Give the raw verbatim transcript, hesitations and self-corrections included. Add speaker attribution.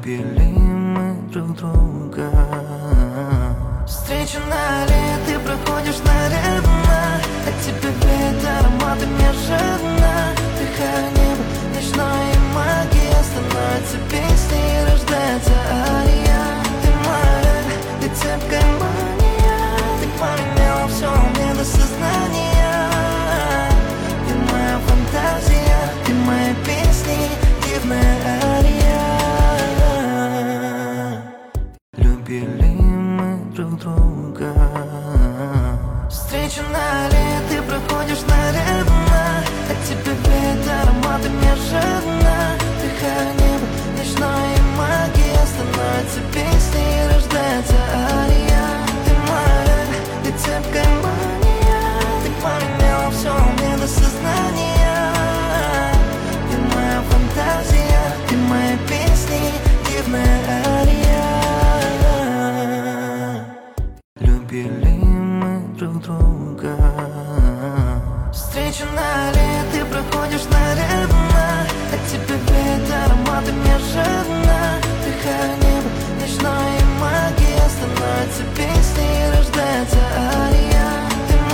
Speaker 1: Любили мы друг друга. Встречу на аллее, ты проходишь нарядно, от тебя веет ароматом неожиданно. Дыхаю небо, ночной магия становится песней и рождается ария. Ты моя, ты цепкая мания, ты поменяла все мне до сознания. Ты моя фантазия, ты моя песня, дивная ария. Любили мы друг друга. Встречу на аллее, ты проходишь нарядно, от тебя веет ароматом неожиданно. Дыхаю небо, ночной магия становится песней и рождается ария. Ты моя, ты цепкая мания, ты поменяла все мне до сознания. Ты моя фантазия, ты моя песня, дивная ария. Любили мы друг друга. Встречу на аллее, ты проходишь